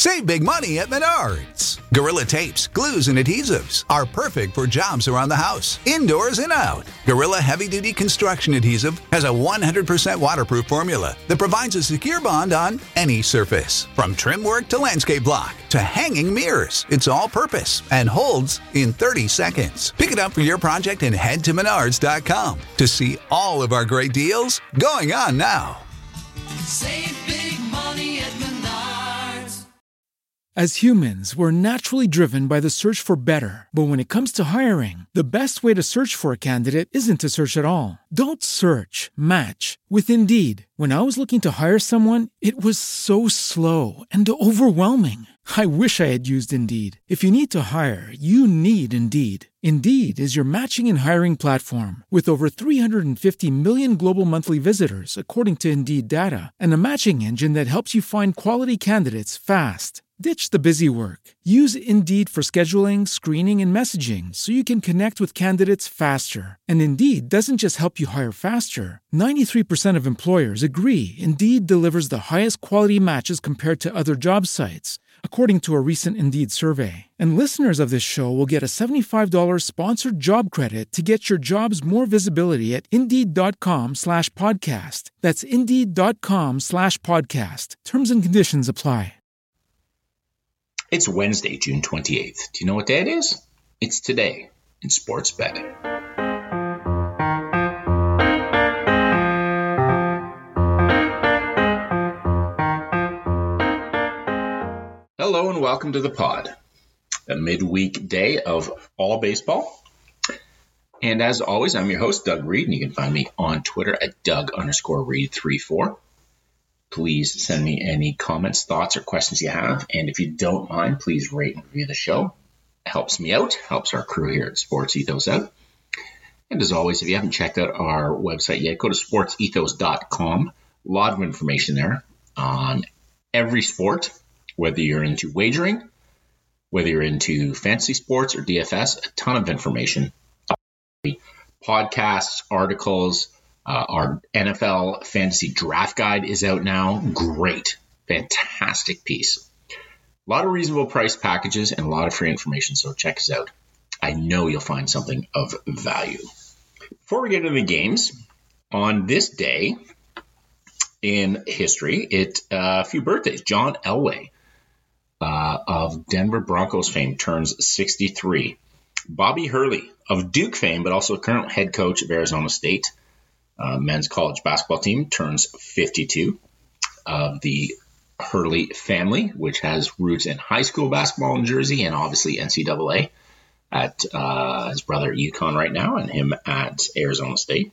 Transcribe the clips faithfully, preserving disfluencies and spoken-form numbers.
Save big money at Menards. Gorilla tapes, glues, and adhesives are perfect for jobs around the house, indoors and out. Gorilla Heavy Duty Construction Adhesive has a one hundred percent waterproof formula that provides a secure bond on any surface. From trim work to landscape block to hanging mirrors, it's all purpose and holds in thirty seconds. Pick it up for your project and head to menards dot com to see all of our great deals going on now. Save big money at Menards. As humans, we're naturally driven by the search for better. But when it comes to hiring, the best way to search for a candidate isn't to search at all. Don't search, match with Indeed. When I was looking to hire someone, it was so slow and overwhelming. I wish I had used Indeed. If you need to hire, you need Indeed. Indeed is your matching and hiring platform with over three hundred fifty million global monthly visitors, according to Indeed data, and a matching engine that helps you find quality candidates fast. Ditch the busy work. Use Indeed for scheduling, screening, and messaging so you can connect with candidates faster. And Indeed doesn't just help you hire faster. ninety-three percent of employers agree Indeed delivers the highest quality matches compared to other job sites, according to a recent Indeed survey. And listeners of this show will get a seventy-five dollars sponsored job credit to get your jobs more visibility at Indeed.com slash podcast. That's Indeed.com slash podcast. Terms and conditions apply. It's Wednesday, June twenty-eighth. Do you know what day it is? It's today in sports betting. Hello and welcome to the pod, a midweek day of all baseball. And as always, I'm your host, Doug Reed, and you can find me on Twitter at Doug underscore Reed three four. Please send me any comments, thoughts, or questions you have. And if you don't mind, please rate and review the show. It helps me out, helps our crew here at Sports Ethos out. And as always, if you haven't checked out our website yet, go to sports ethos dot com. A lot of information there on every sport, whether you're into wagering, whether you're into fantasy sports or D F S, a ton of information. Podcasts, articles. Uh, our N F L fantasy draft guide is out now. Great. Fantastic piece. A lot of reasonable price packages and a lot of free information, so check us out. I know you'll find something of value. Before we get into the games, on this day in history, it uh, a few birthdays. John Elway uh, of Denver Broncos fame turns sixty-three. Bobby Hurley of Duke fame, but also current head coach of Arizona State. Uh, men's college basketball team turns fifty-two. Of uh, the Hurley family, which has roots in high school basketball in Jersey and obviously N C double A at uh, his brother at UConn right now and him at Arizona State.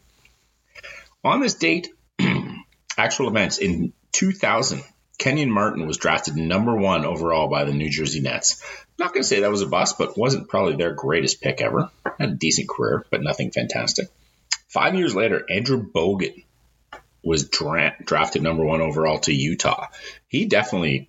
On this date, actual events, in two thousand, Kenyon Martin was drafted number one overall by the New Jersey Nets. I'm not going to say that was a bust, but wasn't probably their greatest pick ever. Had a decent career, but nothing fantastic. Five years later, Andrew Bogut was dra- drafted number one overall to Utah. He definitely,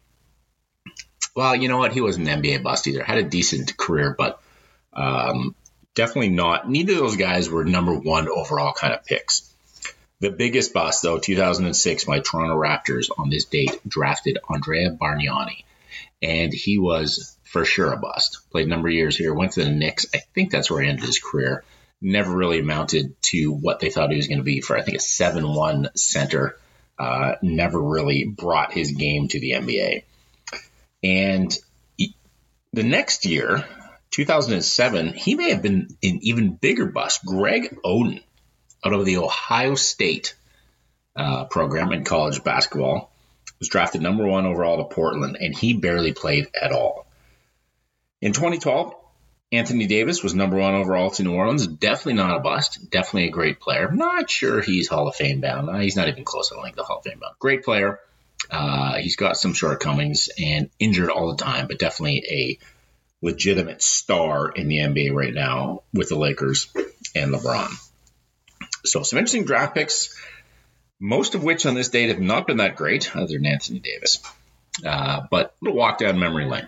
well, you know what? He wasn't an N B A bust either. Had a decent career, but um, definitely not. Neither of those guys were number one overall kind of picks. The biggest bust, though, two thousand six, my Toronto Raptors on this date drafted Andrea Bargnani. And he was for sure a bust. Played a number of years here, went to the Knicks. I think that's where he ended his career. Never really amounted to what they thought he was going to be for, I think, a seven one center. Uh, never really brought his game to the N B A. And he, the next year, two thousand seven, he may have been an even bigger bust. Greg Oden, out of the Ohio State uh, program in college basketball, was drafted number one overall to Portland, and he barely played at all. In twenty twelve, Anthony Davis was number one overall to New Orleans. Definitely not a bust. Definitely a great player. Not sure he's Hall of Fame bound. Uh, he's not even close, I don't think, to Hall of Fame bound. Great player. Uh, he's got some shortcomings and injured all the time, but definitely a legitimate star in the N B A right now with the Lakers and LeBron. So some interesting draft picks, most of which on this date have not been that great, other than Anthony Davis. Uh, but a little walk down memory lane.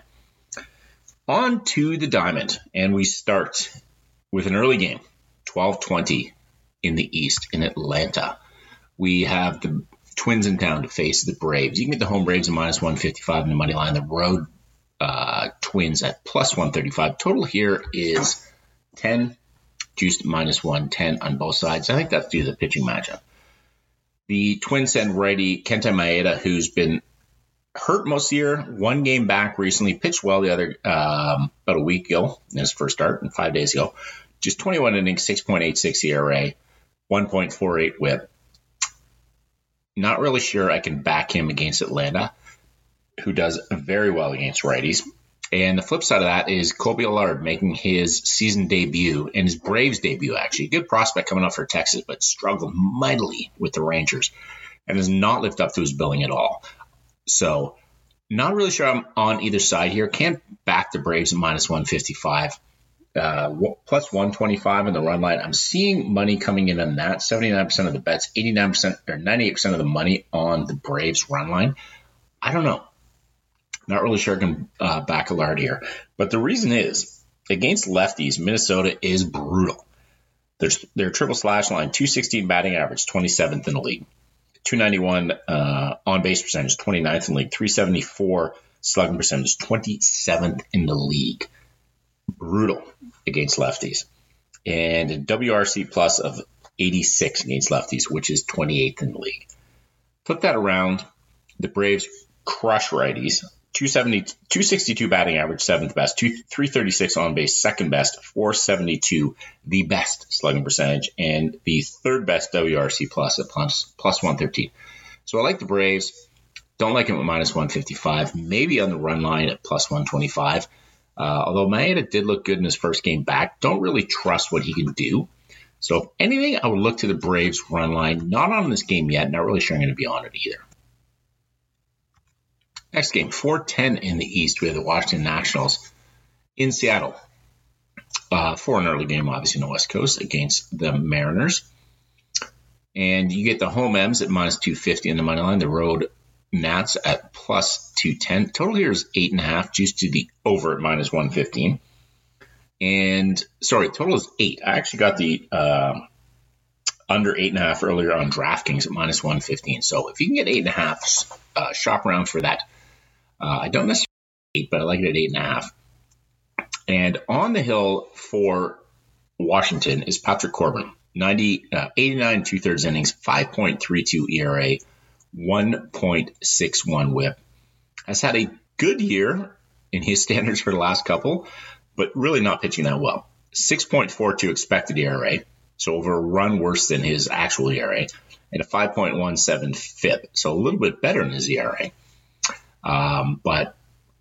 On to the diamond, and we start with an early game, twelve twenty in the East in Atlanta. We have the Twins in town to face the Braves. You can get the home Braves at minus one fifty-five in the money line. The road uh, Twins at plus one thirty-five. Total here is ten, juiced minus one ten on both sides. I think that's due to the pitching matchup. The Twins send righty Kenta Maeda, who's been hurt most of the year, one game back recently, pitched well the other um, about a week ago in his first start and five days ago. Just twenty-one innings, six point eight six E R A, one point four eight whip. Not really sure I can back him against Atlanta, who does very well against righties. And the flip side of that is Kobe Allard making his season debut and his Braves debut, actually. Good prospect coming up for Texas, but struggled mightily with the Rangers and has not lived up to his billing at all. So not really sure I'm on either side here. Can't back the Braves at minus one fifty-five, uh, plus one twenty-five in the run line. I'm seeing money coming in on that. seventy-nine percent of the bets, eighty-nine percent or ninety-eight percent of the money on the Braves run line. I don't know. Not really sure I can uh, back Allard here. But the reason is, against lefties, Minnesota is brutal. Their, their triple slash line, two sixteen batting average, twenty-seventh in the league. two ninety-one uh, on-base percentage, twenty-ninth in the league. three seventy-four slugging percentage, twenty-seventh in the league. Brutal against lefties. And a W R C plus of eighty-six against lefties, which is twenty-eighth in the league. Flip that around. The Braves crush righties. two seventy, two sixty-two batting average, seventh best. three thirty-six on-base, second best. four seventy-two, the best slugging percentage. And the third best W R C plus at plus, plus one thirteen. So I like the Braves. Don't like him at minus one fifty-five. Maybe on the run line at plus one twenty-five. Uh, although Maeda did look good in his first game back. Don't really trust what he can do. So if anything, I would look to the Braves run line. Not on this game yet. Not really sure I'm going to be on it either. Next game, four ten in the East. We have the Washington Nationals in Seattle uh, for an early game, obviously, on the West Coast against the Mariners. And you get the home M's at minus two fifty in the money line. The road Nats at plus two ten. Total here is eight and a half, juiced to the over at minus one fifteen. And sorry, total is eight. I actually got the uh, under eight and a half earlier on DraftKings at minus one fifteen. So if you can get eight and a half, uh, shop around for that. Uh, I don't necessarily like eight, but I like it at eight and a half. And on the hill for Washington is Patrick Corbin, ninety, uh, eighty-nine two thirds innings, five point three two E R A, one point six one whip. Has had a good year in his standards for the last couple, but really not pitching that well. six point four two expected E R A, so over a run worse than his actual E R A, and a five point one seven F I P, so a little bit better than his E R A. Um, but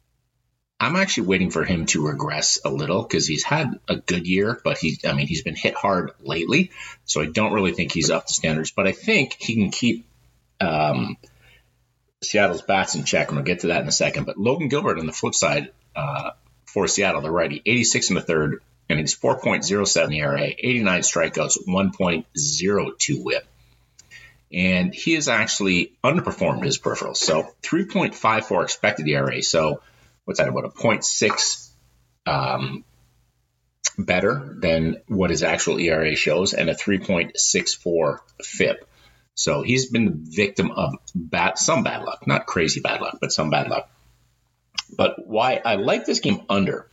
I'm actually waiting for him to regress a little because he's had a good year, but he, I mean, he's been hit hard lately, so I don't really think he's up to standards. But I think he can keep um, Seattle's bats in check, and we'll get to that in a second. But Logan Gilbert on the flip side uh, for Seattle, the righty, eighty-six in the third innings, four point oh seven E R A, eighty-nine strikeouts, one point oh two whip. And he has actually underperformed his peripherals. So three point five four expected E R A. So what's that, about a point six um, better than what his actual E R A shows, and a three point six four F I P. So he's been the victim of bad, some bad luck. Not crazy bad luck, but some bad luck. But why I like this game under.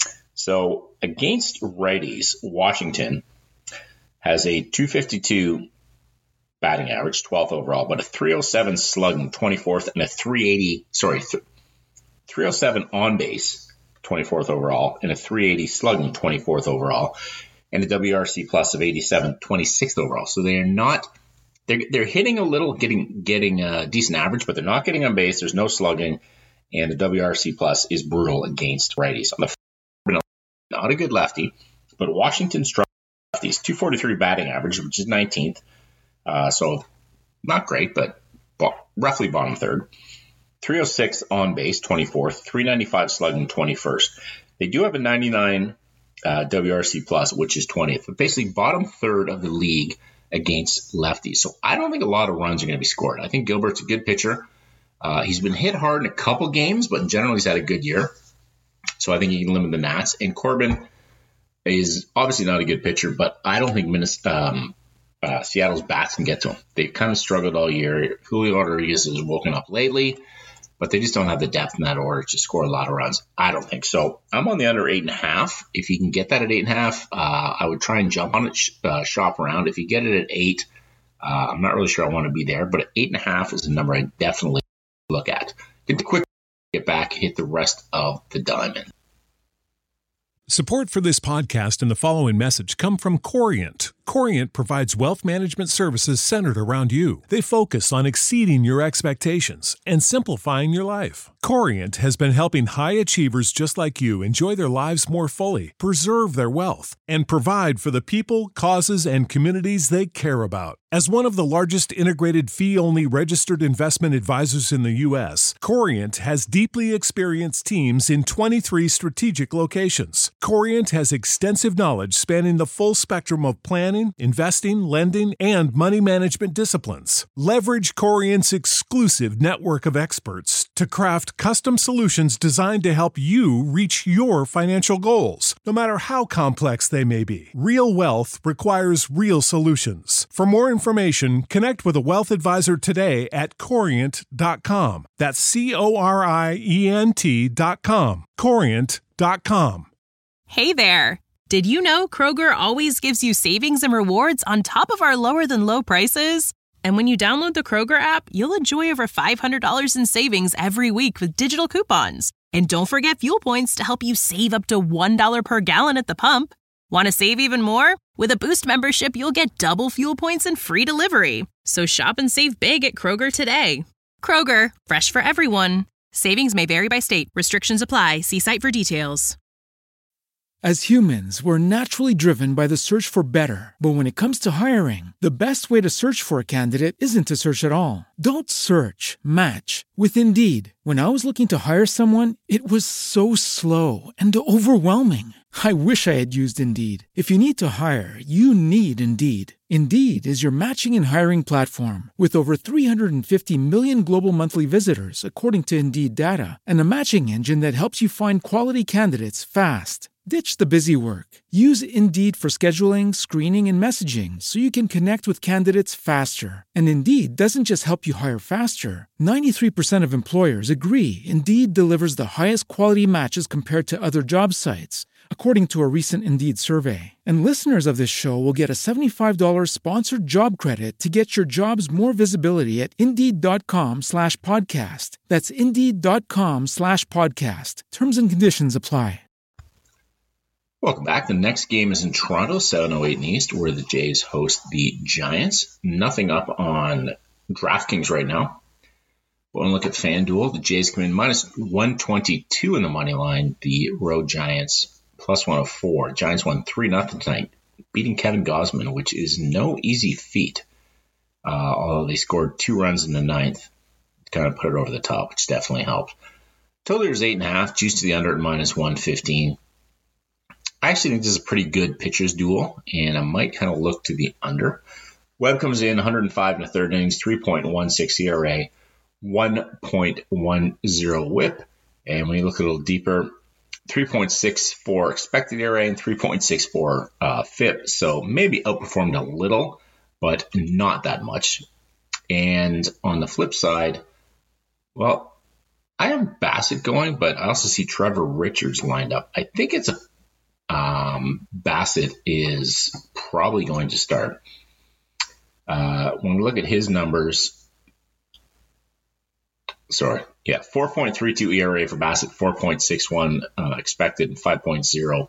So against righties, Washington has a two fifty-two batting average, twelfth overall, but a three oh seven slugging, twenty-fourth, and a three eighty, sorry, th- three oh seven on base, twenty-fourth overall, and a three eighty slugging, twenty-fourth overall, and a W R C plus of eighty-seven, twenty-sixth overall. So they are not, they're, they're hitting a little, getting getting a decent average, but they're not getting on base. There's no slugging, and the W R C plus is brutal against righties. On the not a good lefty, but Washington struck lefties, two forty-three batting average, which is nineteenth. Uh, so not great, but bo- roughly bottom third. three oh six on base, twenty-fourth. three ninety-five slugging, twenty-first. They do have a ninety-nine uh, W R C plus, which is twentieth. But basically bottom third of the league against lefties. So I don't think a lot of runs are going to be scored. I think Gilbert's a good pitcher. Uh, he's been hit hard in a couple games, but in general he's had a good year. So I think he can limit the Nats. And Corbin is obviously not a good pitcher, but I don't think Minnesota... Um, uh, Seattle's bats can get to him. They've kind of struggled all year. Julio Rodriguez has woken up lately, but they just don't have the depth in that order to score a lot of runs. I don't think so. I'm on the under eight and a half. If you can get that at eight and a half, uh, I would try and jump on it, sh- uh, shop around. If you get it at eight, uh, I'm not really sure I want to be there, but at eight and a half is a number I definitely look at. Get the quick get back, hit the rest of the diamond. Support for this podcast and the following message come from Corient. Corient provides wealth management services centered around you. They focus on exceeding your expectations and simplifying your life. Corient has been helping high achievers just like you enjoy their lives more fully, preserve their wealth, and provide for the people, causes, and communities they care about. As one of the largest integrated fee-only registered investment advisors in the U S, Corient has deeply experienced teams in twenty-three strategic locations. Corient has extensive knowledge spanning the full spectrum of planning, investing, lending, and money management disciplines. Leverage Corient's exclusive network of experts to craft custom solutions designed to help you reach your financial goals, no matter how complex they may be. Real wealth requires real solutions. For more information, connect with a wealth advisor today at corient dot com. That's C O R I E N T dot com. corient dot com. Hey there! Did you know Kroger always gives you savings and rewards on top of our lower-than-low prices? And when you download the Kroger app, you'll enjoy over five hundred dollars in savings every week with digital coupons. And don't forget fuel points to help you save up to one dollar per gallon at the pump. Want to save even more? With a Boost membership, you'll get double fuel points and free delivery. So shop and save big at Kroger today. Kroger, fresh for everyone. Savings may vary by state. Restrictions apply. See site for details. As humans, we're naturally driven by the search for better. But when it comes to hiring, the best way to search for a candidate isn't to search at all. Don't search, match with Indeed. When I was looking to hire someone, it was so slow and overwhelming. I wish I had used Indeed. If you need to hire, you need Indeed. Indeed is your matching and hiring platform with over three hundred fifty million global monthly visitors, according to Indeed data, and a matching engine that helps you find quality candidates fast. Ditch the busy work. Use Indeed for scheduling, screening, and messaging so you can connect with candidates faster. And Indeed doesn't just help you hire faster. ninety-three percent of employers agree Indeed delivers the highest quality matches compared to other job sites, according to a recent Indeed survey. And listeners of this show will get a seventy-five dollars sponsored job credit to get your jobs more visibility at Indeed.com slash podcast. That's Indeed.com slash podcast. Terms and conditions apply. Welcome back. The next game is in Toronto, seven oh eight in the East, where the Jays host the Giants. Nothing up on DraftKings right now. But when we look at FanDuel, the Jays come in minus one twenty-two in the money line. The road Giants plus one oh four. Giants won three nothing tonight, beating Kevin Gausman, which is no easy feat. Uh, although they scored two runs in the ninth to kind of put it over the top, which definitely helped. Total is eight and a half, juice to the under at minus one fifteen. I actually think this is a pretty good pitcher's duel, and I might kind of look to the under. Webb comes in one oh five and a third innings, three point one six E R A, one point one oh whip. And when you look a little deeper, three point six four expected E R A and three point six four uh, F I P. So maybe outperformed a little, but not that much. And on the flip side, well, I have Bassett going, but I also see Trevor Richards lined up. I think it's a Um, Bassett is probably going to start. Uh, when we look at his numbers, sorry, yeah, four point three two E R A for Bassett, four point six one uh, expected, and five point oh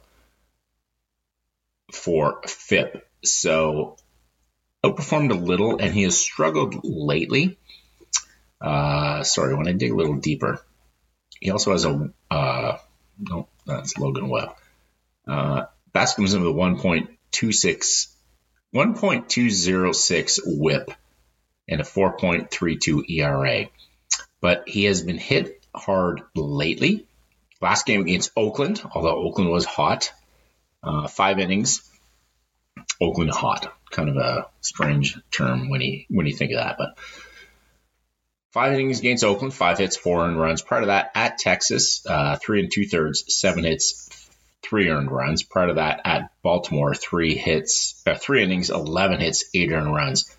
for F I P. So outperformed a little, and he has struggled lately. Uh, sorry, when I dig a little deeper, he also has a, uh, no, that's Logan Webb. Uh, Bassett comes in with a one point two six, one point two oh six whip and a four point three two E R A. But he has been hit hard lately. Last game against Oakland, although Oakland was hot, uh, five innings. Oakland hot, kind of a strange term when you when you think of that. But five innings against Oakland, five hits, four earned runs. Prior to that, at Texas, uh, three and two thirds, seven hits, three earned runs. Prior to that, at Baltimore, three hits, uh, three innings, eleven hits, eight earned runs.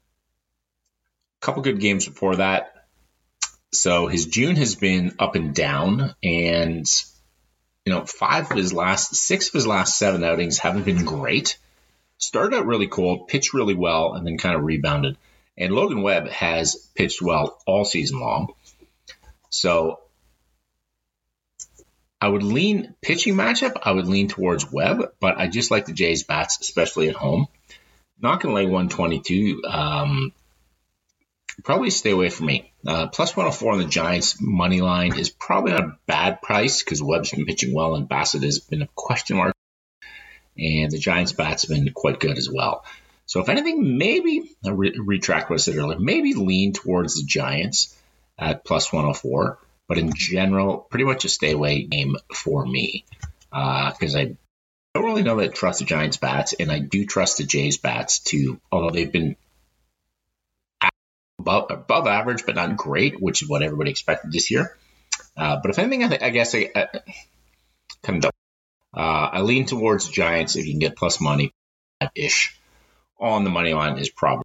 A couple good games before that. So his June has been up and down, and you know, five of his last, six of his last seven outings haven't been great. Started out really cold, pitched really well, and then kind of rebounded. And Logan Webb has pitched well all season long. So I would lean pitching matchup. I would lean towards Webb, but I just like the Jays bats, especially at home. Not going to lay one twenty-two. Um, probably stay away from me. Uh, plus one oh four on the Giants money line is probably not a bad price because Webb's been pitching well and Bassett has been a question mark. And the Giants bats have been quite good as well. So if anything, maybe, I'll re- retract what I said earlier, maybe lean towards the Giants at plus one oh four. But in general, pretty much a stay away game for me. Because uh, I don't really know that I trust the Giants bats, and I do trust the Jays bats too, although they've been above, above average, but not great, which is what everybody expected this year. Uh, but if anything, I, th- I guess I, I kind of uh, I lean towards the Giants if you can get plus money ish on the money line is probably.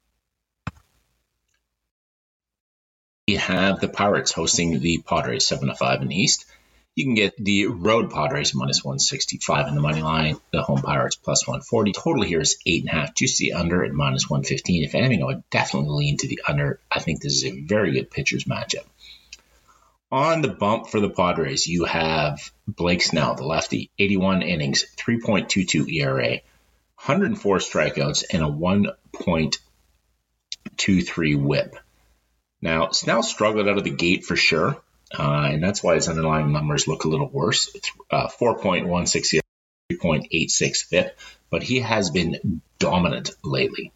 We have the Pirates hosting the Padres seven to five in the East. You can get the road Padres minus one sixty-five in the money line, the home Pirates plus one forty. Total here is eight and a half. Juice the under at minus one fifteen. If anything, I would definitely lean to the under. I think this is a very good pitchers matchup. On the bump for the Padres, you have Blake Snell, the lefty, eighty-one innings, three point two two E R A, one hundred four strikeouts, and a one point two three whip. Now, Snell struggled out of the gate for sure, uh, and that's why his underlying numbers look a little worse. Uh, four point one six, three point eight six F I P, but he has been dominant lately.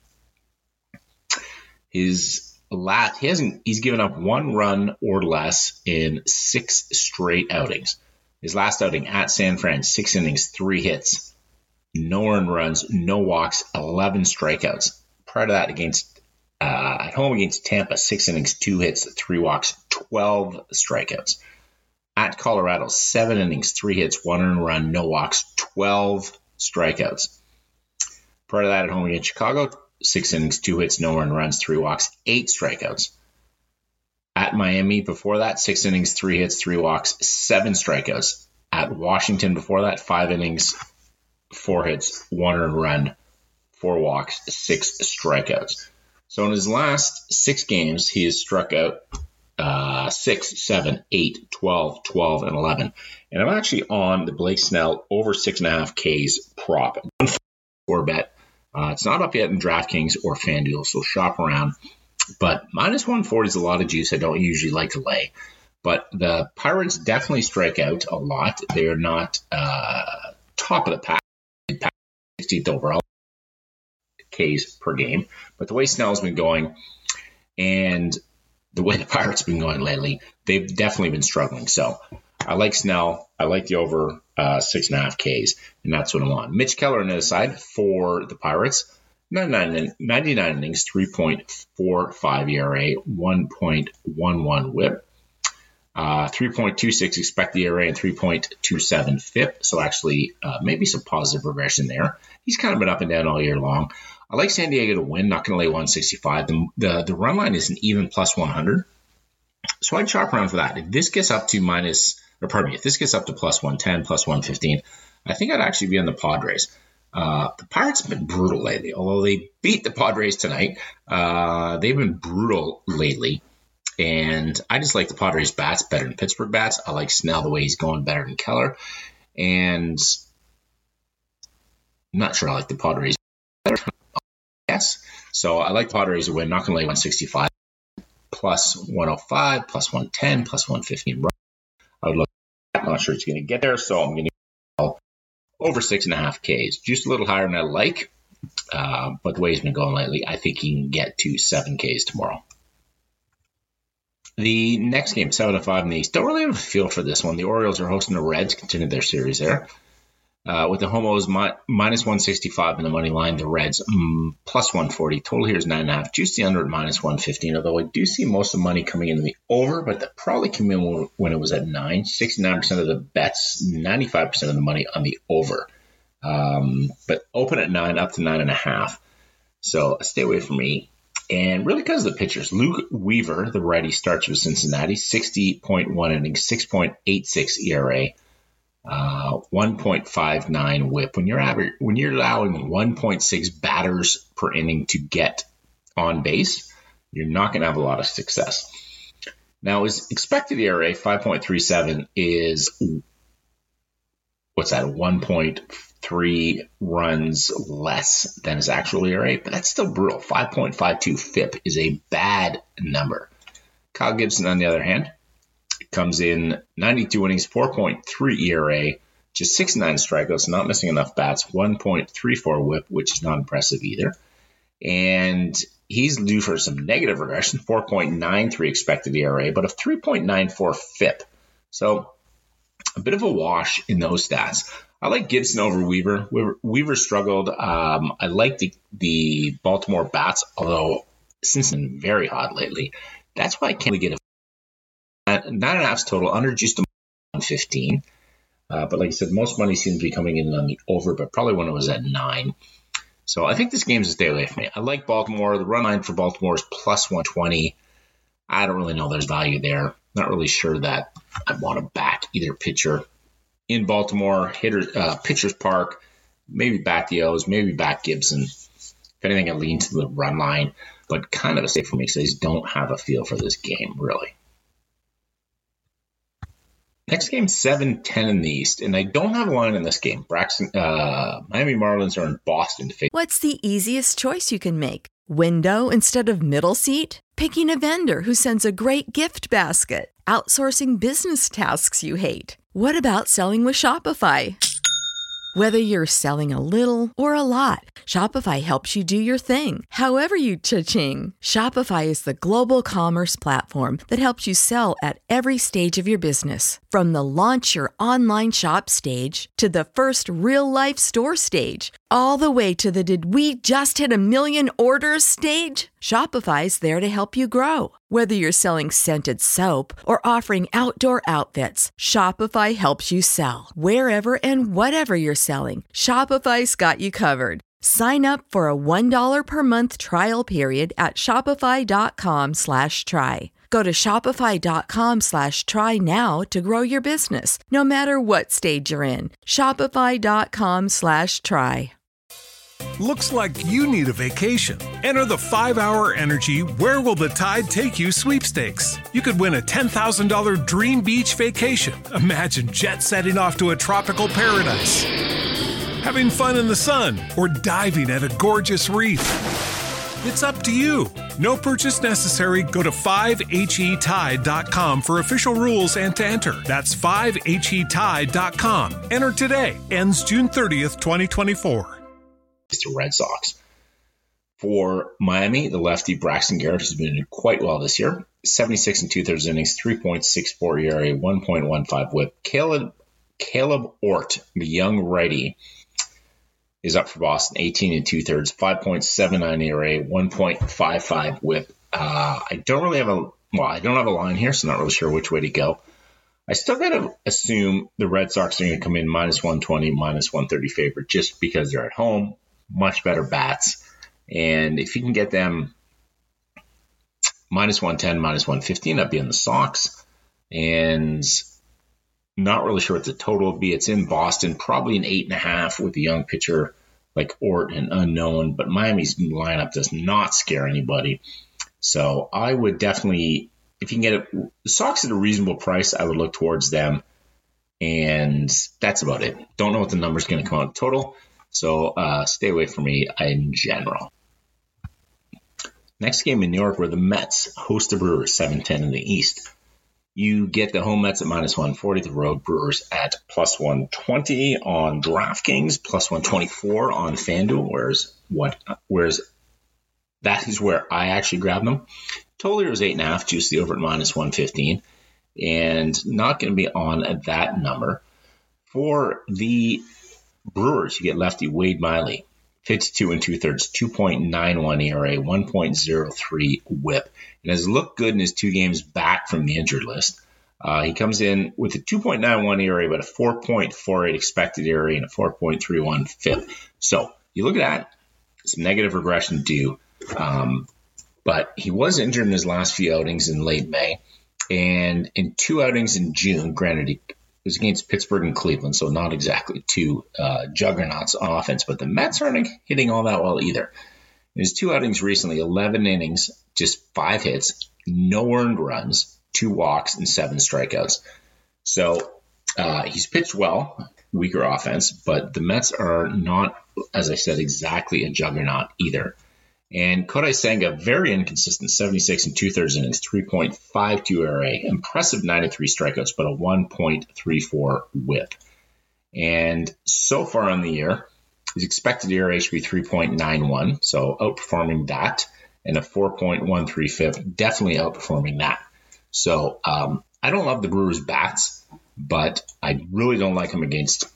His last, he hasn't, he's given up one run or less in six straight outings. His last outing at San Fran, six innings, three hits, no earned runs, no walks, eleven strikeouts. Prior to that, against Uh, at home against Tampa, six innings, two hits, three walks, twelve strikeouts. At Colorado, seven innings, three hits, one earned run, no walks, twelve strikeouts. Prior to that, at home against Chicago, six innings, two hits, no earned runs, three walks, eight strikeouts. At Miami, before that, six innings, three hits, three walks, seven strikeouts. At Washington, before that, five innings, four hits, one earned run, four walks, six strikeouts. So in his last six games, he has struck out uh, six, seven, eight, twelve, twelve, and eleven. And I'm actually on the Blake Snell over six and a half Ks prop. Or bet. Uh, it's not up yet in DraftKings or FanDuel, so shop around. But minus one forty is a lot of juice. I don't usually like to lay. But the Pirates definitely strike out a lot. They're not uh, top of the pack, sixteenth overall. Ks per game, but the way Snell's been going and the way the Pirates have been going lately, they've definitely been struggling. So I like Snell. I like the over uh, six and a half Ks, and that's what I'm on. Mitch Keller on the other side for the Pirates, ninety-nine innings, three point four five E R A, one point one one whip, uh, three point two six expected E R A, and three point two seven F I P. So actually, uh, maybe some positive regression there. He's kind of been up and down all year long. I like San Diego to win, not going to lay one sixty-five. The, the the run line is an even plus one hundred. So I'd shop around for that. If this gets up to minus, or pardon me, if this gets up to plus one ten, plus one fifteen, I think I'd actually be on the Padres. Uh, the Pirates have been brutal lately. Although they beat the Padres tonight, uh, they've been brutal lately. And I just like the Padres bats better than Pittsburgh bats. I like Snell the way he's going better than Keller. And I'm not sure I like the Padres better. Yes. So I like Padres to win. Not going to lay one sixty-five. Plus one oh five, plus one ten, plus one fifteen. I would look. I'm not sure it's going to get there, so I'm going to go over six and a half Ks. Just a little higher than I like. Uh, but the way he's been going lately, I think he can get to seven Ks tomorrow. The next game, seven to five in the East. Don't really have a feel for this one. The Orioles are hosting the Reds, continuing their series there. Uh, with the Homos mi- minus one sixty-five in the money line, the Reds mm, plus one forty. Total here is nine and a half. Juice the under at minus one fifteen, although I do see most of the money coming in the over, but that probably came in when it was at nine. sixty-nine percent of the bets, ninety-five percent of the money on the over. Um, but open at nine, up to nine and a half. So stay away from me. And really because of the pitchers, Luke Weaver, the righty, starts with Cincinnati, sixty point one innings, six point eight six E R A. Uh, one point five nine whip. When you're average, when you're allowing one point six batters per inning to get on base, you're not going to have a lot of success. Now, his expected E R A, five point three seven, is, what's that, one point three runs less than his actual E R A, but that's still brutal. five point five two F I P is a bad number. Kyle Gibson, on the other hand, comes in ninety-two innings, four point three E R A, just sixty-nine strikeouts, not missing enough bats, one point three four whip, which is not impressive either. And he's due for some negative regression, four point nine three expected E R A, but a three point nine four F I P. So a bit of a wash in those stats. I like Gibson over Weaver. Weaver, Weaver struggled. Um, I like the, the Baltimore bats, although since it's been very hot lately, that's why I can't really get a Nine and a half total, under just one fifteen. Uh, but like I said, most money seems to be coming in on the over, but probably when it was at nine. So I think this game's a stay away from me. I like Baltimore. The run line for Baltimore is plus one twenty. I don't really know there's value there. Not really sure that I want to back either pitcher in Baltimore, hitter, uh, pitcher's park, maybe back the O's, maybe back Gibson. If anything, I lean to the run line, but kind of a safe for me because I just don't have a feel for this game, really. Next game, seven ten in the East, and I don't have a line in this game. Braxton, uh, Miami Marlins are in Boston to face. What's the easiest choice you can make? Window instead of middle seat? Picking a vendor who sends a great gift basket? Outsourcing business tasks you hate? What about selling with Shopify? Whether you're selling a little or a lot, Shopify helps you do your thing, however you cha-ching. Shopify is the global commerce platform that helps you sell at every stage of your business. From the launch your online shop stage to the first real-life store stage, all the way to the did we just hit a million orders stage. Shopify's there to help you grow. Whether you're selling scented soap or offering outdoor outfits, Shopify helps you sell. Wherever and whatever you're selling, Shopify's got you covered. Sign up for a one dollar per month trial period at shopify.com slash try. Go to shopify.com slash try now to grow your business, no matter what stage you're in. Shopify.com slash try. Looks like you need a vacation. Enter the five hour Energy Where Will the Tide Take You sweepstakes. You could win a ten thousand dollars dream beach vacation. Imagine jet setting off to a tropical paradise, having fun in the sun, or diving at a gorgeous reef. It's up to you. No purchase necessary. Go to five H E tide dot com for official rules and to enter. That's five H E tide dot com. Enter today. Ends June thirtieth, twenty twenty-four. The Red Sox. For Miami, the lefty Braxton Garrett has been doing quite well this year. seventy-six and two-thirds innings, three point six four E R A, one point one five whip. Caleb, Caleb Ort, the young righty, is up for Boston, eighteen and two-thirds, five point seven nine E R A, one point five five whip. Uh, I don't really have a, well, I don't have a line here, so I'm not really sure which way to go. I still got to assume the Red Sox are going to come in minus one twenty, minus one thirty favorite just because they're at home. Much better bats. And if you can get them minus one ten, minus one fifteen, that'd be on the Sox. And not really sure what the total would be. It's in Boston, probably an eight and a half with a young pitcher like Ort and unknown. But Miami's lineup does not scare anybody. So I would definitely, if you can get it, the Sox at a reasonable price, I would look towards them. And that's about it. Don't know what the number's going to come out total. So uh, stay away from me in general. Next game in New York, where the Mets host the Brewers, seven ten in the East. You get the home Mets at minus one forty, the road Brewers at plus one twenty on DraftKings, plus one twenty-four on FanDuel, whereas, what, whereas that is where I actually grabbed them. Total here is eight and a half, juice the over at minus one fifteen, and not going to be on at that number. For the Brewers, you get lefty Wade Miley, fifty-two and two-thirds, two point nine one E R A, one point oh three whip, and has looked good in his two games back from the injured list. Uh, he comes in with a two point nine one E R A, but a four point four eight expected E R A and a four point three one F I P. So you look at that, some negative regression due. Um, but he was injured in his last few outings in late May. And in two outings in June, granted, he was against Pittsburgh and Cleveland, so not exactly two uh, juggernauts on offense. But the Mets aren't hitting all that well either. In his two outings recently, eleven innings, just five hits, no earned runs, two walks, and seven strikeouts. So uh, he's pitched well, weaker offense, but the Mets are not, as I said, exactly a juggernaut either. And Kodai Senga, very inconsistent, seventy-six and two-thirds innings, three point five two E R A, impressive ninety-three strikeouts, but a one point three four whip. And so far on the year, his expected E R A should be three point nine one, so outperforming that, and a four point one three F I P, definitely outperforming that. So um, I don't love the Brewers' bats, but I really don't like them against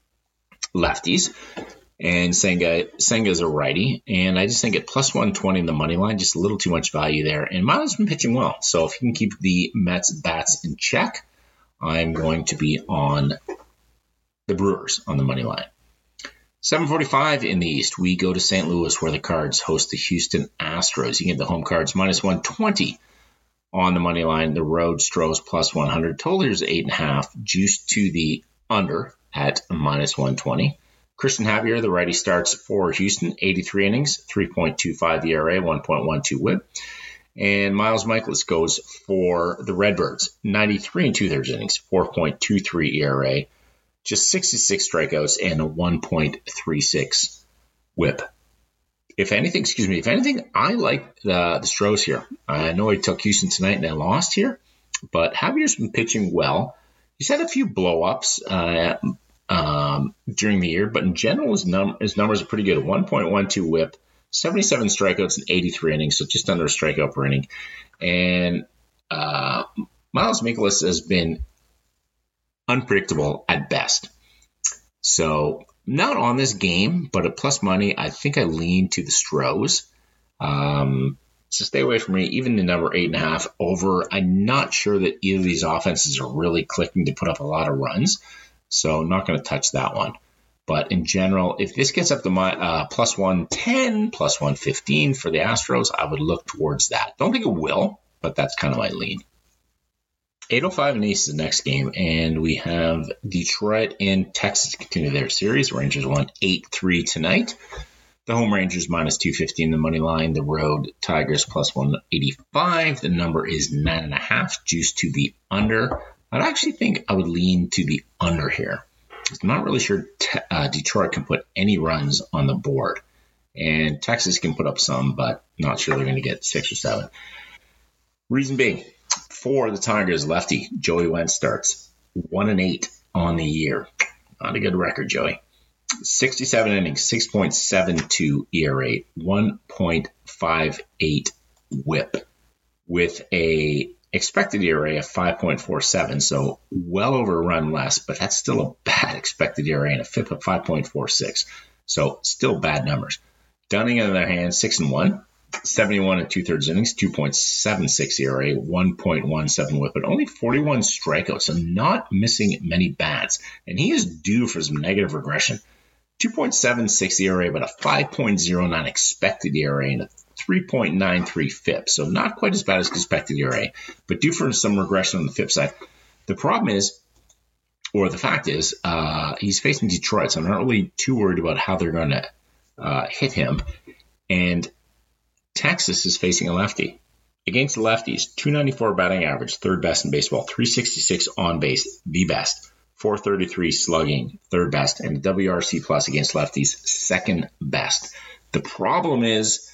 lefties. And Senga Senga's a righty, and I just think at plus one twenty in the money line, just a little too much value there. And Miley's been pitching well, so if he can keep the Mets bats in check, I'm going to be on the Brewers on the money line. seven forty-five in the East, we go to Saint Louis, where the Cards host the Houston Astros. You get the home Cards minus one twenty on the money line. The road Stros plus one hundred. Total here is eight and a half, juiced to the under at minus one twenty. Christian Javier, the righty, starts for Houston, eighty-three innings, three point two five E R A, one point one two whip. And Miles Michaelis goes for the Redbirds, ninety-three and two-thirds innings, four point two three E R A, just sixty-six strikeouts, and a one point three six whip. If anything, excuse me, if anything, I like the, the Stros here. I know he took Houston tonight and they lost here, but Javier's been pitching well. He's had a few blow-ups uh, um, during the year, but in general, his, num- his numbers are pretty good. one point one two whip, seventy-seven strikeouts and eighty-three innings, so just under a strikeout per inning. And uh, Miles Michaelis has been unpredictable at best. So not on this game, but at plus money, I think I lean to the Stros. Um, so stay away from me. Even the number eight and a half over, I'm not sure that either of these offenses are really clicking to put up a lot of runs. So I'm not going to touch that one. But in general, if this gets up to my uh, plus one ten, plus one fifteen for the Astros, I would look towards that. Don't think it will, but that's kind of my lean. eight oh five and East is the next game, and we have Detroit and Texas to continue their series. Rangers won eight three tonight. The home Rangers minus two fifty in the money line. The road Tigers plus one eighty-five. The number is nine and a half, juiced to the under. I'd actually think I would lean to the under here. I'm not really sure te- uh, Detroit can put any runs on the board. And Texas can put up some, but not sure they're going to get six or seven. Reason being, for the Tigers lefty, Joey Wentz starts one and eight on the year. Not a good record, Joey. sixty-seven innings, six point seven two E R A, one point five eight whip, with a expected E R A of five point four seven, so well over a run less, but that's still a bad expected E R A and a F I P of five point four six. So still bad numbers. Dunning, on the other hand, six and one. seventy-one and two-thirds innings, two point seven six E R A, one point one seven whip, but only forty-one strikeouts, so not missing many bats. And he is due for some negative regression. two point seven six E R A, but a five point oh nine expected E R A and a three point nine three F I P. So not quite as bad as expected E R A, but due for some regression on the F I P side. The problem is, or the fact is, uh, he's facing Detroit, so I'm not really too worried about how they're going to uh, hit him. And Texas is facing a lefty. Against the lefties, two ninety-four batting average, third best in baseball, three sixty-six on base, the best, four thirty-three slugging, third best, and W R C plus against lefties, second best. The problem is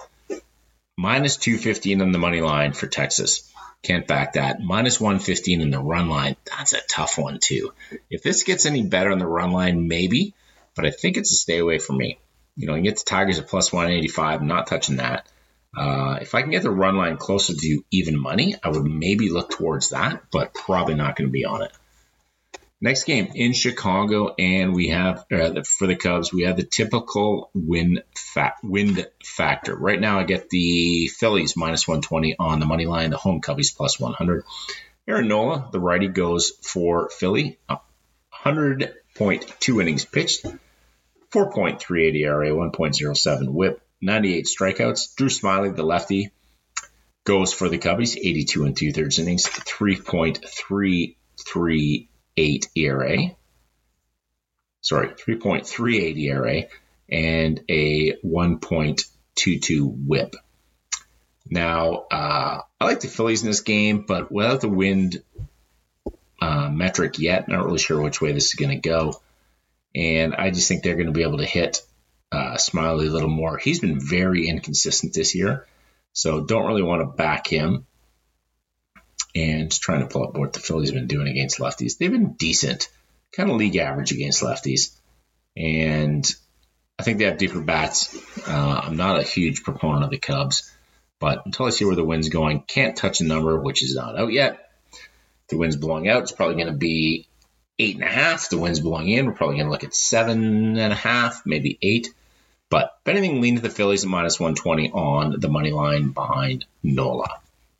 minus two fifteen on the money line for Texas. Can't back that. Minus one fifteen in the run line. That's a tough one too. If this gets any better on the run line, maybe, but I think it's a stay away for me. You know, you get the Tigers at plus one eighty-five, I'm not touching that. Uh, if I can get the run line closer to even money, I would maybe look towards that, but probably not going to be on it. Next game in Chicago, and we have uh, for the Cubs, we have the typical win fa- wind factor. Right now, I get the Phillies minus one twenty on the money line, the home Cubbies plus one hundred. Aaron Nola, the righty, goes for Philly, one hundred point two innings pitched, four point three eight E R A, one point oh seven whip, ninety-eight strikeouts. Drew Smyly, the lefty, goes for the Cubbies, eighty-two and two-thirds innings, three point three three eight E R A. Sorry, three point three eight E R A and a one point two two whip. Now, uh, I like the Phillies in this game, but without the wind uh, metric yet, not really sure which way this is going to go. And I just think they're going to be able to hit uh, Smyly a little more. He's been very inconsistent this year, so don't really want to back him. And just trying to pull up what the Phillies have been doing against lefties. They've been decent, kind of league average against lefties. And I think they have deeper bats. Uh, I'm not a huge proponent of the Cubs, but until I see where the wind's going, can't touch a number, which is not out yet. If the wind's blowing out, it's probably going to be eight and a half. If the wind's blowing in, we're probably going to look at seven and a half, maybe eight. But if anything, lean to the Phillies at minus one twenty on the money line behind Nola.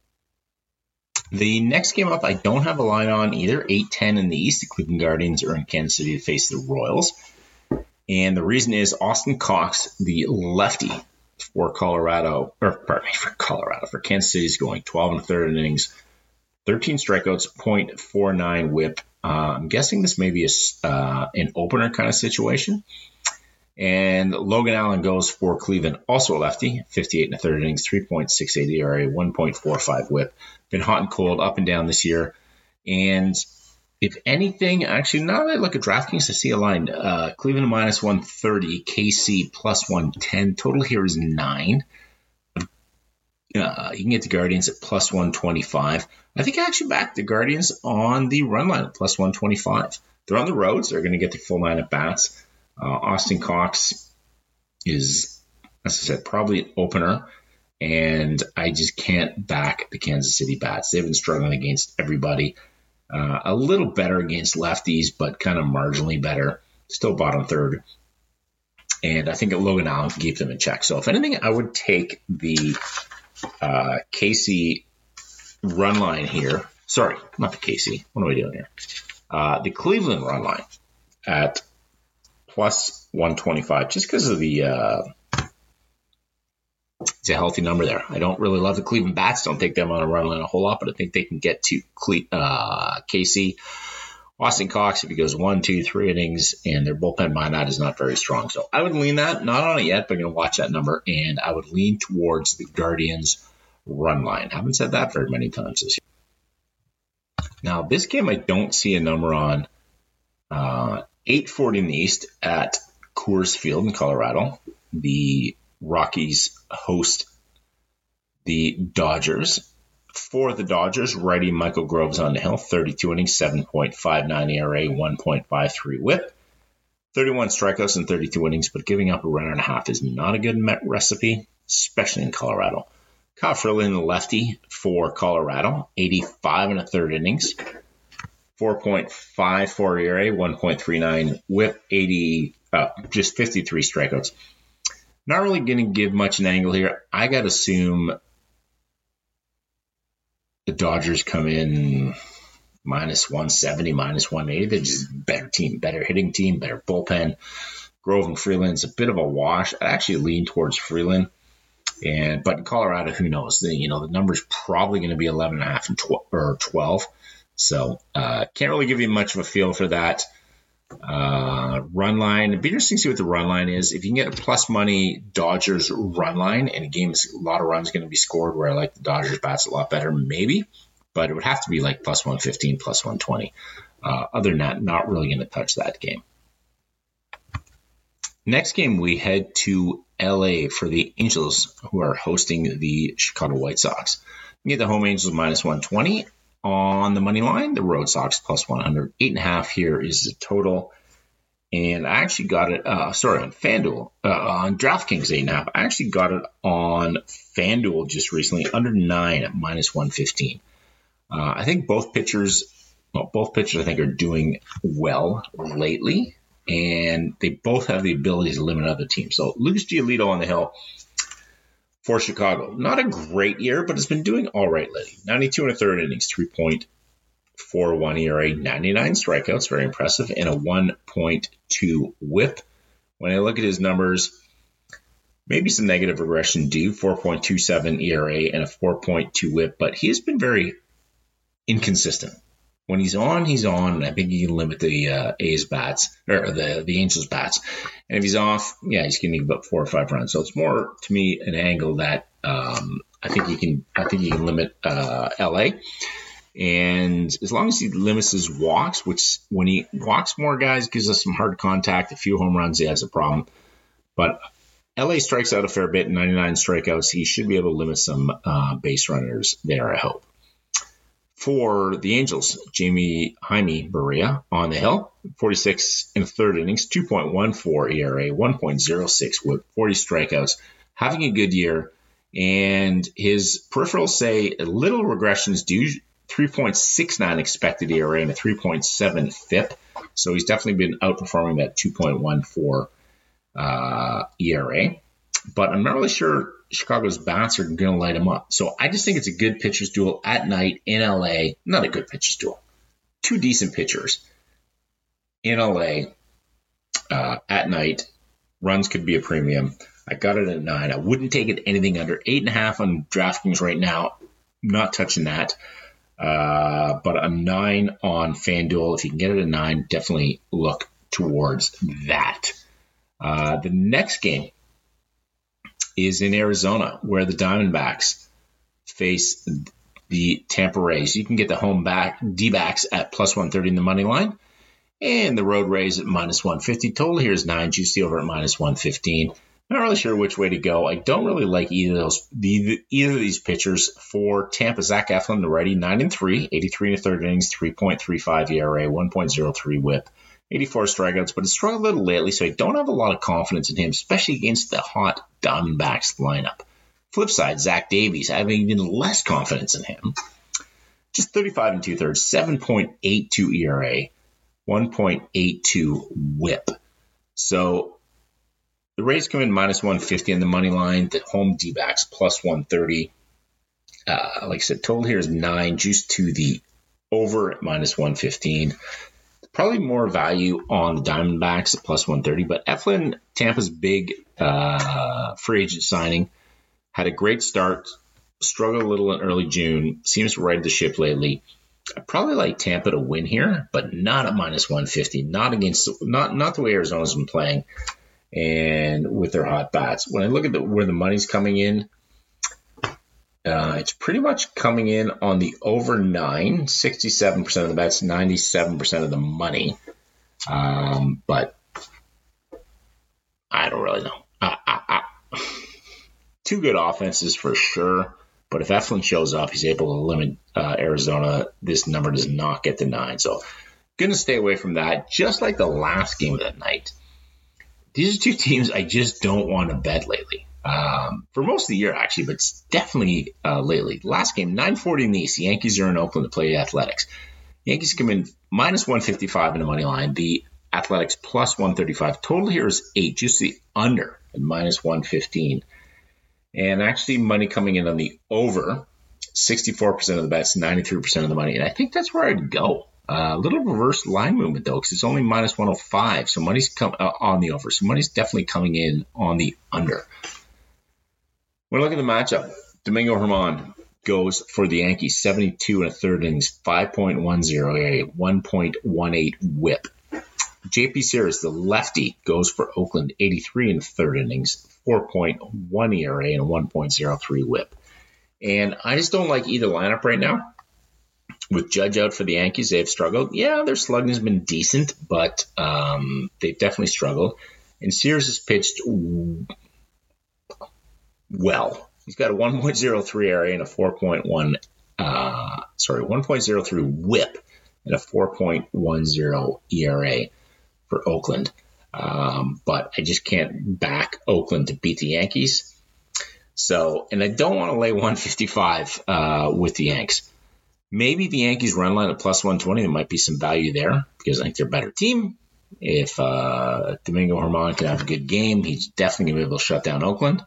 The next game up, I don't have a line on either. eight ten in the East, the Cleveland Guardians are in Kansas City to face the Royals. And the reason is Austin Cox, the lefty for Colorado, or pardon me, for Colorado, for Kansas City is going twelve and a third innings, thirteen strikeouts, point four nine whip. Uh, I'm guessing this may be a, uh, an opener kind of situation. And Logan Allen goes for Cleveland, also a lefty, fifty-eight and a third innings, three point six eight E R A, one point four five whip. Been hot and cold, up and down this year. And if anything, actually, now that I look at DraftKings, I see a line. Uh, Cleveland minus one thirty, K C plus one ten. Total here is nine. Uh, you can get the Guardians at plus one twenty-five. I think I actually backed the Guardians on the run line at plus one twenty-five. They're on the roads. They're going to get the full nine at bats. Uh, Austin Cox is, as I said, probably an opener. And I just can't back the Kansas City bats. They've been struggling against everybody. Uh, a little better against lefties, but kind of marginally better. Still bottom third. And I think Logan Allen can keep them in check. So if anything, I would take the uh, K C run line here. Sorry, not the K C. What am I doing here? Uh, the Cleveland run line at plus one twenty-five, just because of the... Uh, It's a healthy number there. I don't really love the Cleveland bats. Don't take them on a run line a whole lot, but I think they can get to Cle- uh, K C. Austin Cox, if he goes one, two, three innings, and their bullpen behind that is not very strong. So I would lean that. Not on it yet, but I'm going to watch that number, and I would lean towards the Guardians run line. I haven't said that very many times this year. Now, this game I don't see a number on. Uh, eight forty in the East at Coors Field in Colorado. The Rockies host the Dodgers. For the Dodgers, righty Michael Groves on the hill, thirty-two innings, seven point five nine E R A, one point five three whip, thirty-one strikeouts in thirty-two innings, but giving up a run and a half is not a good recipe, especially in Colorado. Kyle Freeland, the lefty for Colorado, eighty-five and a third innings, four point five four E R A, one point three nine whip, eighty, uh, just fifty-three strikeouts. Not really going to give much an angle here. I got to assume the Dodgers come in minus one seventy, minus one eighty. They're just a better team, better hitting team, better bullpen. Grove and Freeland's a bit of a wash. I actually lean towards Freeland. And but in Colorado, who knows? The, you know, the number's probably going to be eleven and a half and twelve, or twelve. So uh, can't really give you much of a feel for that. Uh, run line. It'd be interesting to see what the run line is. If you can get a plus money Dodgers run line and a game is a lot of runs going to be scored where I like the Dodgers bats a lot better, maybe, but it would have to be like plus one fifteen, plus one twenty. Uh, other than that, not really going to touch that game. Next game, we head to L A for the Angels, who are hosting the Chicago White Sox. You get the home Angels minus one twenty. On the money line, the Road Sox plus one hundred. Eight and a half here is the total. And I actually got it, uh, sorry, on FanDuel, uh, on DraftKings eight and a half. I actually got it on FanDuel just recently, under nine at minus one fifteen. Uh, I think both pitchers well, both pitchers I think are doing well lately, and they both have the ability to limit other teams. So Lucas Giolito on the hill for Chicago. Not a great year, but it's been doing all right lately. ninety-two and a third innings, three point four one E R A, ninety-nine strikeouts, very impressive, and a one point two whip. When I look at his numbers, maybe some negative regression due, four point two seven E R A and a four point two whip, but he has been very inconsistent. When he's on, he's on, and I think he can limit the uh, A's bats, or the, the Angels bats. And if he's off, yeah, he's going to give up four or five runs. So it's more, to me, an angle that um, I think he can I think he can limit uh, L A. And as long as he limits his walks, which when he walks more guys, gives us some hard contact, a few home runs, he has a problem. But L A strikes out a fair bit, ninety-nine strikeouts. He should be able to limit some uh, base runners there, I hope. For the Angels, Jamie Jaime Barria on the hill, forty-six and a third innings, two point one four E R A, one point oh six whip, forty strikeouts, having a good year. And his peripherals say a little regressions due, three point six nine expected E R A and a three point seven F I P. So he's definitely been outperforming that two point one four uh, E R A. But I'm not really sure Chicago's bats are going to light him up. So I just think it's a good pitcher's duel at night in L A. Not a good pitcher's duel. Two decent pitchers in L A uh, at night. Runs could be a premium. I got it at nine. I wouldn't take it anything under eight and a half on DraftKings right now. Not touching that. Uh, but a nine on FanDuel. If you can get it at nine, definitely look towards that. Uh, the next game is in Arizona, where the Diamondbacks face the Tampa Rays. You can get the home back D-backs at plus one thirty in the money line, and the road Rays at minus one fifty. Total here is nine. Juicy over at minus one fifteen. Not really sure which way to go. I don't really like either of those, the, either of these pitchers. For Tampa, Zach Eflin, the righty, nine and three, eighty-three and a third innings, three point three five E R A, one point oh three whip, eighty-four strikeouts, but it's struggled a little lately, so I don't have a lot of confidence in him, especially against the hot Diamondbacks lineup. Flip side, Zach Davies, I have even less confidence in him. Just thirty-five and two-thirds, seven point eight two E R A, one point eight two whip. So the Rays come in minus one fifty on the money line. The home D-backs plus one thirty. Uh, like I said, total here is nine, juice to the over at minus one fifteen. Probably more value on the Diamondbacks at plus one thirty, but Eflin, Tampa's big uh, free agent signing, had a great start, struggled a little in early June, seems to ride the ship lately. I probably like Tampa to win here, but not at minus one fifty, not against, not not the way Arizona's been playing, and with their hot bats. When I look at the, where the money's coming in, Uh, it's pretty much coming in on the over nine, sixty-seven percent of the bets, ninety-seven percent of the money. Um, but I don't really know. Uh, uh, uh, two good offenses for sure. But if Eflin shows up, he's able to limit uh, Arizona. This number does not get to nine. So going to stay away from that, just like the last game of that night. These are two teams I just don't want to bet lately. Um, for most of the year, actually, but it's definitely uh, lately. Last game, nine forty in the East. The Yankees are in Oakland to play the Athletics. Yankees come in minus one fifty-five in the money line. The Athletics plus one thirty-five. Total here is eight, just the under at minus one fifteen. And actually, money coming in on the over, sixty-four percent of the bets, ninety-three percent of the money. And I think that's where I'd go. A uh, little reverse line movement, though, because it's only minus one oh five. So money's come uh, on the over. So money's definitely coming in on the under. When I look at the matchup, Domingo Germán goes for the Yankees, seventy-two and a third innings, five point one oh E R A, one point one eight whip. J P Sears, the lefty, goes for Oakland, eighty-three and a third innings, four point one E R A, and a one point oh three whip. And I just don't like either lineup right now. With Judge out for the Yankees, they've struggled. Yeah, their slugging has been decent, but um, they've definitely struggled. And Sears has pitched well. He's got a one point oh three E R A and a four point one, uh, sorry, one point oh three whip and a four point one oh E R A for Oakland. Um, but I just can't back Oakland to beat the Yankees. So, and I don't want to lay one fifty-five uh, with the Yanks. Maybe the Yankees run line at plus one twenty. There might be some value there because I think they're a better team. If uh, Domingo Germán can have a good game, he's definitely going to be able to shut down Oakland.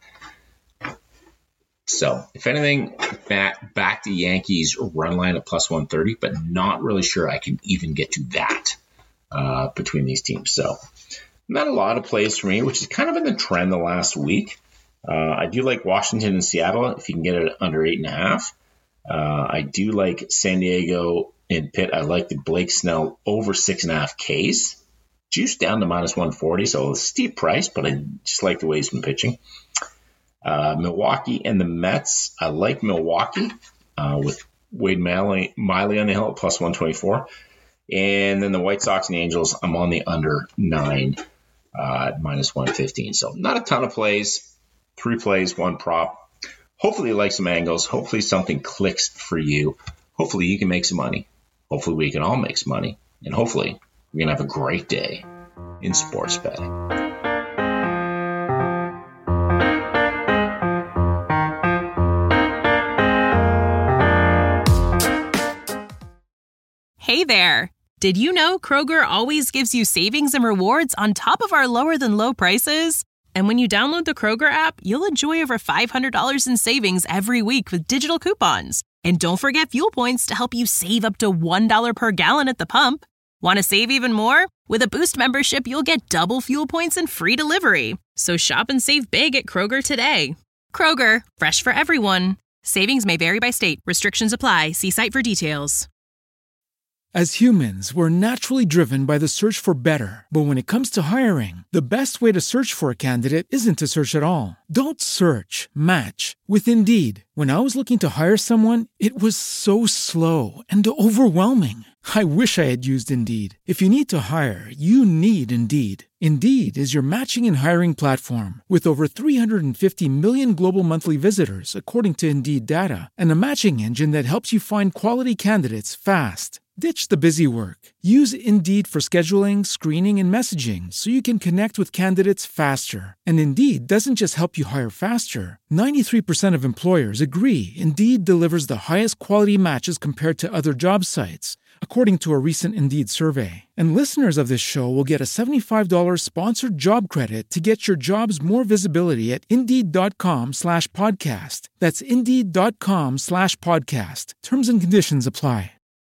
So, if anything, back, back to Yankees run line at plus one thirty, but not really sure I can even get to that uh, between these teams. So, not a lot of plays for me, which is kind of been the trend the last week. Uh, I do like Washington and Seattle if you can get it under eight and a half. Uh, I do like San Diego and Pitt. I like the Blake Snell over six and a half Ks. Juice down to minus one forty, so a steep price, but I just like the way he's been pitching. Uh, Milwaukee and the Mets. I like Milwaukee uh, with Wade Miley, Miley on the hill at plus one twenty-four. And then the White Sox and Angels, I'm on the under nine uh, at minus one fifteen. So not a ton of plays. Three plays, one prop. Hopefully you like some angles. Hopefully something clicks for you. Hopefully you can make some money. Hopefully we can all make some money. And hopefully we're going to have a great day in sports betting. Hey there! Did you know Kroger always gives you savings and rewards on top of our lower than low prices? And when you download the Kroger app, you'll enjoy over five hundred dollars in savings every week with digital coupons. And don't forget fuel points to help you save up to one dollar per gallon at the pump. Want to save even more? With a Boost membership, you'll get double fuel points and free delivery. So shop and save big at Kroger today. Kroger, fresh for everyone. Savings may vary by state. Restrictions apply. See site for details. As humans, we're naturally driven by the search for better. But when it comes to hiring, the best way to search for a candidate isn't to search at all. Don't search, match with Indeed. When I was looking to hire someone, it was so slow and overwhelming. I wish I had used Indeed. If you need to hire, you need Indeed. Indeed is your matching and hiring platform with over three hundred fifty million global monthly visitors, according to Indeed data, and a matching engine that helps you find quality candidates fast. Ditch the busy work. Use Indeed for scheduling, screening, and messaging so you can connect with candidates faster. And Indeed doesn't just help you hire faster. ninety-three percent of employers agree Indeed delivers the highest quality matches compared to other job sites, according to a recent Indeed survey. And listeners of this show will get a seventy-five dollars sponsored job credit to get your jobs more visibility at Indeed.com slash podcast. That's Indeed.com slash podcast. Terms and conditions apply.